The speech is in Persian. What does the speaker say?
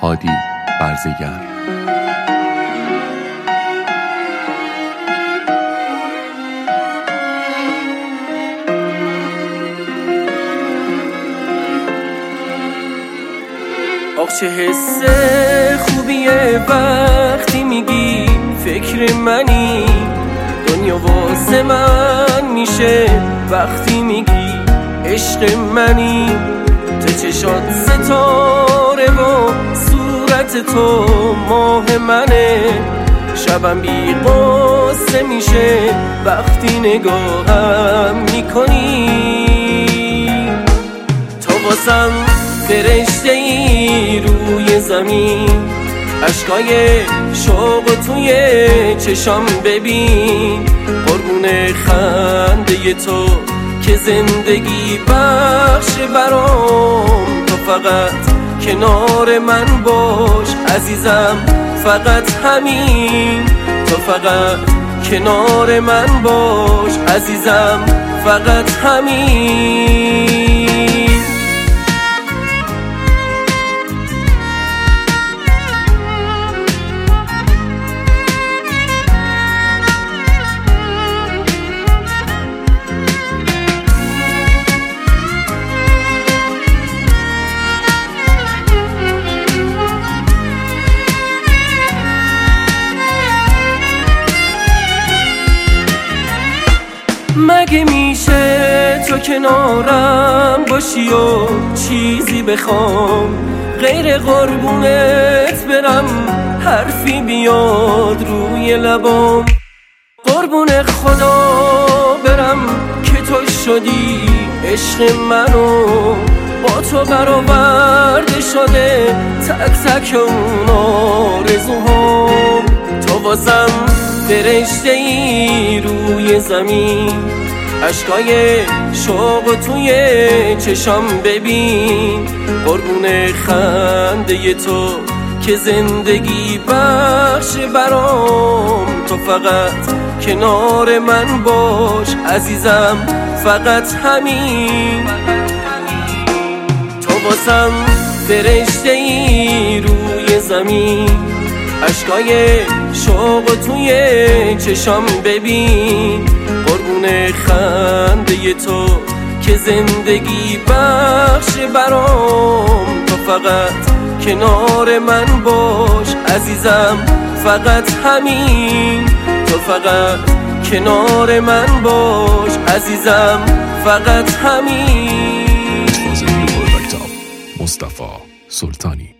هادی برزگر. آخ چه حس خوبیه وقتی میگی فکر منی، دنیا واسه من میشه وقتی میگی عشق منی. تو چشات ستاره و صورت تو ماه منه، شبم بی قصه میشه وقتی نگاهم میکنی. تو واسم فرشته ای روی زمین، عشقای شوق توی چشام ببین، قربون خنده تو که زندگی بخش برام. تو فقط کنار من باش عزیزم، فقط همین. تو فقط کنار من باش عزیزم، فقط همین. مگه میشه تو کنارم باشی و چیزی بخوام غیر قربونت برم، حرفی بیاد روی لبام؟ قربون خدا برم که تو شدی عشق منو، با تو برآورده شده تک تک اون آرزوهام. تو واسم فرشته ای روی زمین، عشقای شوق توی چشام ببین، قربون خنده تو که زندگی بخش برام. تو فقط کنار من باش عزیزم، فقط همین. تو واسم فرشته ای روی زمین، عشقای شوق توی چشام ببین، قربون خنده تو که زندگی بخش برام. تو فقط کنار من باش عزیزم، فقط همین. تو فقط کنار من باش عزیزم، فقط همین. مصطفی سلطانی.